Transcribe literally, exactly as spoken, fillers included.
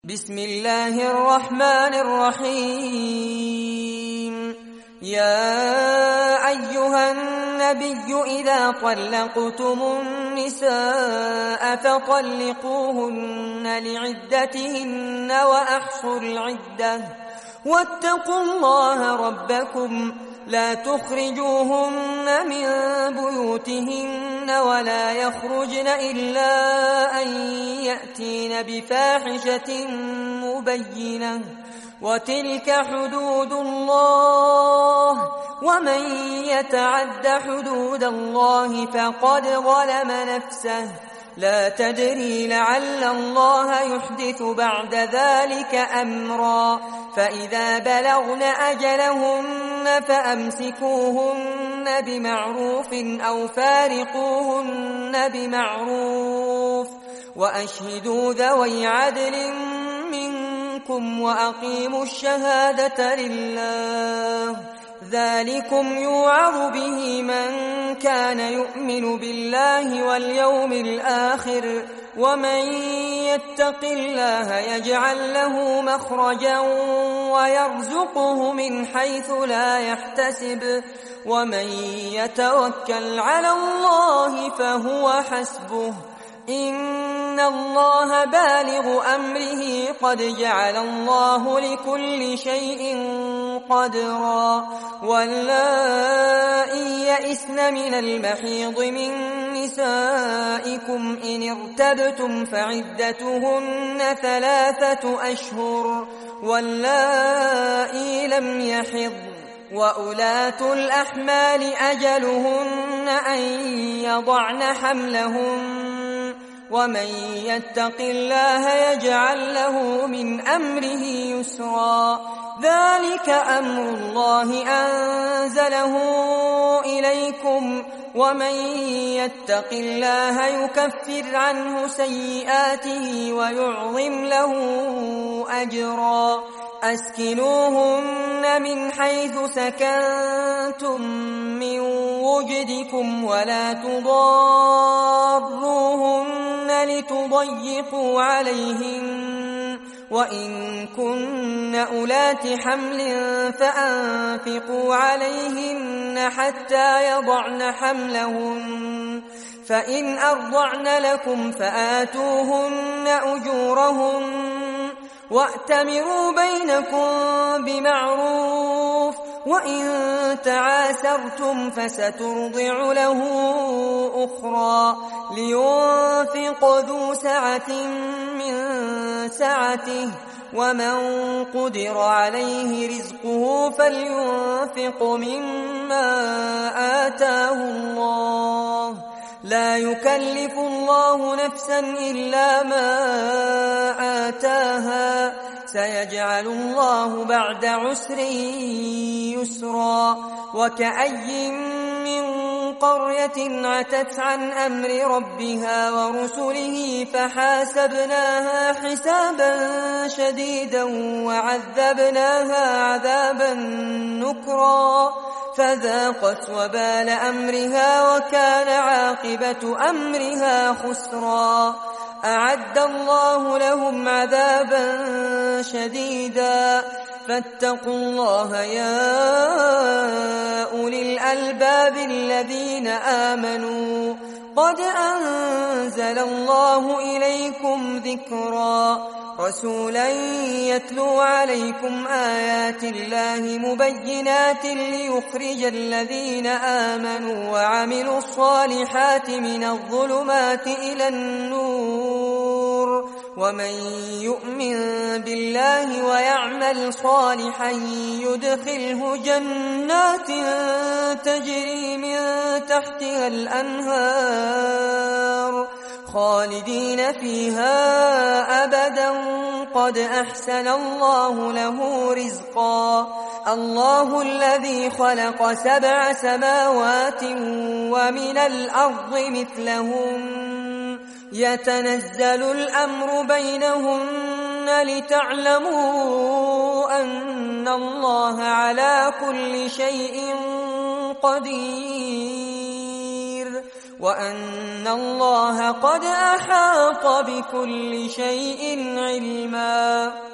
بسم الله الرحمن الرحيم. يا أيها النبي إذا طلقتم النساء فطلقوهن لعدتهن وأحصوا العدة واتقوا الله ربكم لا تخرجوهن من بيوتهن ولا يخرجن إلا أن يأتين بفاحشة مبينة وتلك حدود الله ومن يتعد حدود الله فقد ظلم نفسه لا تدري لعل الله يحدث بعد ذلك أمرا. فإذا بلغن أجلهن فأمسكوهن بمعروف أو فارقوهن بمعروف وأشهدوا ذوي عدل منكم وأقيموا الشهادة لله ذلكم يوعظ به من كان يؤمن بالله واليوم الآخر ومن يتق الله يجعل له مخرجا ويرزقه من حيث لا يحتسب ومن يتوكل على الله فهو حسبه إن الله بالغ أمره قد جعل الله لكل شيء قدرا. واللائي يئسن من المحيض من نسائكم إن ارتبتم فعدتهن ثلاثة أشهر واللائي لم يحضن وأولاة الأحمال أجلهن أن يضعن حملهن ومن يتق الله يجعل له من أمره يسرا. ذلك أمر الله أنزله إليكم ومن يتق الله يكفر عنه سيئاته ويعظم له أجرا. أسكنوهن من حيث سكنتم من وجدكم ولا تضاروهن لتضيقوا عليهن وإن كن أولات حمل فأنفقوا عليهن حتى يضعن حملهن فإن أرضعن لكم فآتوهن أجورهن وأتمروا بينكم بمعروف وإن تعاسرتم فسترضع له أخرى لينفق ذو سعة من سعته ومن قدر عليه رزقه فلينفق مما آتاه الله لا يكلف الله نفسا إلا ما آتاها سيجعل الله بعد عسر يسرا. وكأي من قرية عتت عن أمر ربها ورسله فحاسبناها حسابا شديدا وعذبناها عذابا نكرا فذاقت وبال أمرها وكان عاقبة أمرها خسرا. أعد الله لهم عذابا شديدا فاتقوا الله يا أولي الألباب الذين آمنوا قد أنزل الله إليكم ذكرا رسولا يتلو عليكم آيات الله مبينات ليخرج الذين آمنوا وعملوا الصالحات من الظلمات إلى النور ومن يؤمن بالله ويعمل صالحا يدخله جنات تجري من تحتها الأنهار خالدين فيها أبدا قد أحسن الله له رزقا. الله الذي خلق سبع سماوات ومن الأرض مثلهن يتنزل الأمر بينهن لتعلموا أن الله على كل شيء قدير وأن الله قد أحاط بكل شيء علما.